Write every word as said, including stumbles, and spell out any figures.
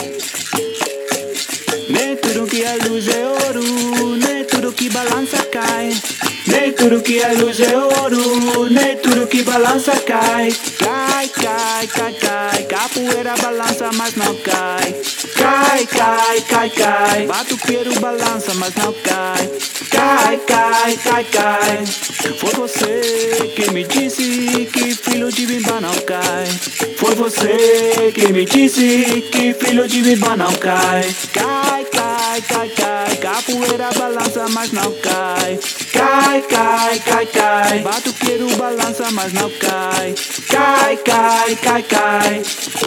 Nem tudo que é luz é ouro, nem tudo que balança cai. Nem tudo que é luz é ouro, nem tudo que balança cai. Cai, cai, cai, cai, capoeira balança mas não cai. Cai, cai, cai, cai, batuqueiro balança mas não cai. Cai, cai, cai, cai. Foi você que me disse que filho de bimba não cai. Foi você que me disse que filho de bimba não cai. Cai, cai, cai, cai, capoeira balança mas não cai. Cai, cai, cai, cai, batuqueiro balança mas não cai. Cai, cai, cai, cai.